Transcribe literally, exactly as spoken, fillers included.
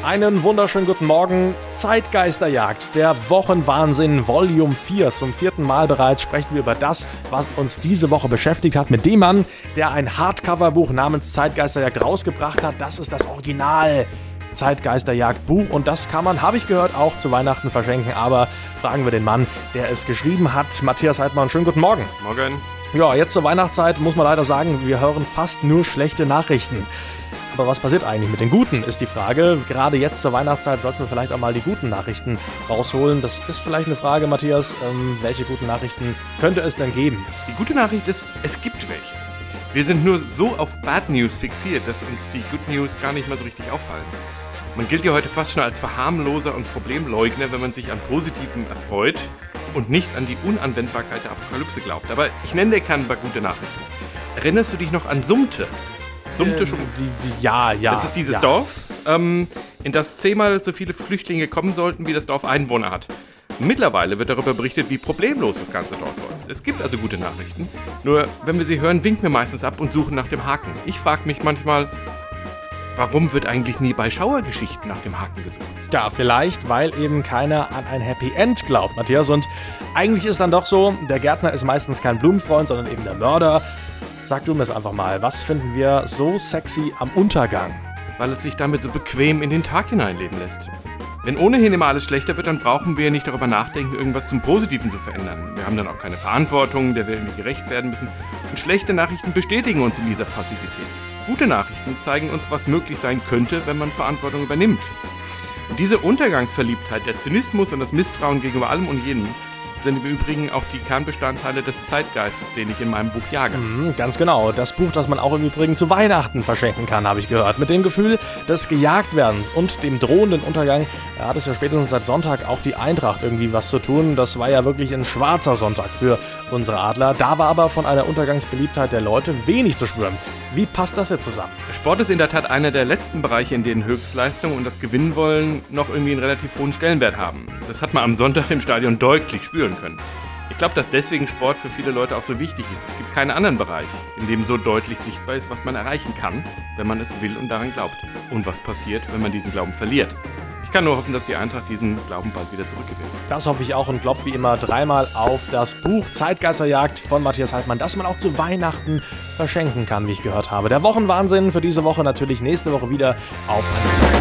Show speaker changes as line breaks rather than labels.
Einen wunderschönen guten Morgen. Zeitgeisterjagd, der Wochenwahnsinn Volume vier. Zum vierten Mal bereits sprechen wir über das, was uns diese Woche beschäftigt hat, mit dem Mann, der ein Hardcover-Buch namens Zeitgeisterjagd rausgebracht hat. Das ist das Original Zeitgeisterjagd-Buch und das kann man, habe ich gehört, auch zu Weihnachten verschenken. Aber fragen wir den Mann, der es geschrieben hat. Matthias Heidmann, schönen guten Morgen.
Morgen.
Ja, jetzt zur Weihnachtszeit muss man leider sagen, wir hören fast nur schlechte Nachrichten. Aber was passiert eigentlich mit den Guten, ist die Frage. Gerade jetzt zur Weihnachtszeit sollten wir vielleicht auch mal die guten Nachrichten rausholen. Das ist vielleicht eine Frage, Matthias. Ähm, welche guten Nachrichten könnte es denn geben?
Die gute Nachricht ist, es gibt welche. Wir sind nur so auf Bad News fixiert, dass uns die Good News gar nicht mehr so richtig auffallen. Man gilt ja heute fast schon als Verharmloser und Problemleugner, wenn man sich an Positivem erfreut und nicht an die Unanwendbarkeit der Apokalypse glaubt. Aber ich nenne dir keine gute Nachrichten. Erinnerst du dich noch an Sumte? Sumte schon.
Die, die, ja, ja.
Das ist dieses
ja.
Dorf, ähm, in das zehnmal so viele Flüchtlinge kommen sollten, wie das Dorf Einwohner hat. Mittlerweile wird darüber berichtet, wie problemlos das Ganze dort läuft. Es gibt also gute Nachrichten. Nur, wenn wir sie hören, winken wir meistens ab und suchen nach dem Haken. Ich frage mich manchmal, warum wird eigentlich nie bei Schauergeschichten nach dem Haken gesucht?
Ja, vielleicht, weil eben keiner an ein Happy End glaubt, Matthias. Und eigentlich ist dann doch so, der Gärtner ist meistens kein Blumenfreund, sondern eben der Mörder. Sag du mir es einfach mal, was finden wir so sexy am Untergang?
Weil es sich damit so bequem in den Tag hineinleben lässt. Wenn ohnehin immer alles schlechter wird, dann brauchen wir nicht darüber nachdenken, irgendwas zum Positiven zu verändern. Wir haben dann auch keine Verantwortung, der wir irgendwie gerecht werden müssen. Und schlechte Nachrichten bestätigen uns in dieser Passivität. Gute Nachrichten zeigen uns, was möglich sein könnte, wenn man Verantwortung übernimmt. Und diese Untergangsverliebtheit, der Zynismus und das Misstrauen gegenüber allem und jedem sind im Übrigen auch die Kernbestandteile des Zeitgeistes, den ich in meinem Buch jage.
Mhm, ganz genau. Das Buch, das man auch im Übrigen zu Weihnachten verschenken kann, habe ich gehört. Mit dem Gefühl des Gejagtwerdens und dem drohenden Untergang da hat es ja spätestens seit Sonntag auch die Eintracht irgendwie was zu tun. Das war ja wirklich ein schwarzer Sonntag für unsere Adler. Da war aber von einer Untergangsbeliebtheit der Leute wenig zu spüren. Wie passt das jetzt zusammen?
Sport ist in der Tat einer der letzten Bereiche, in denen Höchstleistung und das Gewinnwollen noch irgendwie einen relativ hohen Stellenwert haben. Das hat man am Sonntag im Stadion deutlich spüren können. Ich glaube, dass deswegen Sport für viele Leute auch so wichtig ist. Es gibt keinen anderen Bereich, in dem so deutlich sichtbar ist, was man erreichen kann, wenn man es will und daran glaubt. Und was passiert, wenn man diesen Glauben verliert. Ich kann nur hoffen, dass die Eintracht diesen Glauben bald wieder zurückgewinnt.
Das hoffe ich auch und klopfe wie immer dreimal auf das Buch Zeitgeisterjagd von Matthias Heidmann, das man auch zu Weihnachten verschenken kann, wie ich gehört habe. Der Wochenwahnsinn für diese Woche natürlich nächste Woche wieder auf